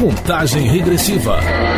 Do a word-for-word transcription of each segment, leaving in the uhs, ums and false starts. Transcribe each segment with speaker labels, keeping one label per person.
Speaker 1: Contagem regressiva.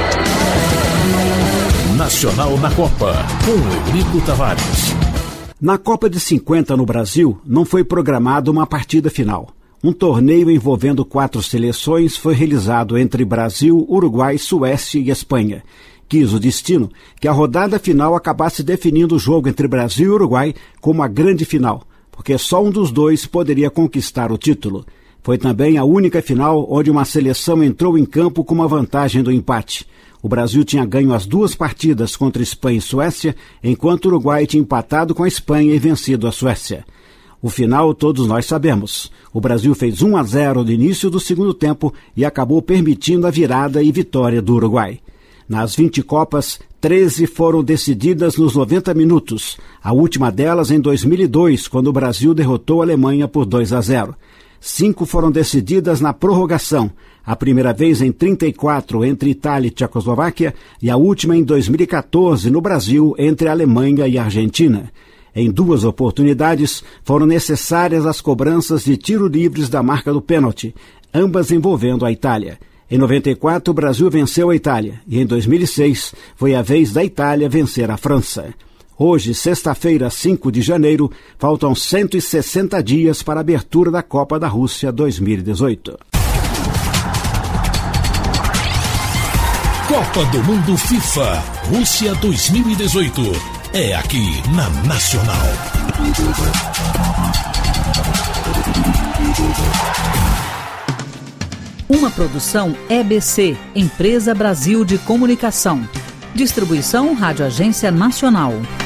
Speaker 1: Nacional na Copa, com Eurico Tavares.
Speaker 2: Na Copa de cinquenta no Brasil, não foi programada uma partida final. Um torneio envolvendo quatro seleções foi realizado entre Brasil, Uruguai, Suécia e Espanha. Quis o destino que a rodada final acabasse definindo o jogo entre Brasil e Uruguai como a grande final, porque só um dos dois poderia conquistar o título. Foi também a única final onde uma seleção entrou em campo com uma vantagem do empate. O Brasil tinha ganho as duas partidas contra Espanha e Suécia, enquanto o Uruguai tinha empatado com a Espanha e vencido a Suécia. O final todos nós sabemos. O Brasil fez um a zero no início do segundo tempo e acabou permitindo a virada e vitória do Uruguai. Nas vinte Copas, treze foram decididas nos noventa minutos, a última delas em dois mil e dois, quando o Brasil derrotou a Alemanha por dois a zero. Cinco foram decididas na prorrogação, a primeira vez em trinta e quatro entre Itália e Tchecoslováquia e a última em dois mil e quatorze no Brasil entre a Alemanha e a Argentina. Em duas oportunidades foram necessárias as cobranças de tiro livres da marca do pênalti, ambas envolvendo a Itália. Em noventa e quatro o Brasil venceu a Itália e em dois mil e seis foi a vez da Itália vencer a França. Hoje, sexta-feira, cinco de janeiro, faltam cento e sessenta dias para a abertura da Copa da Rússia dois mil e dezoito.
Speaker 1: Copa do Mundo FIFA Rússia dois mil e dezoito. É aqui na Nacional.
Speaker 3: Uma produção E B C, Empresa Brasil de Comunicação. Distribuição Rádio Agência Nacional.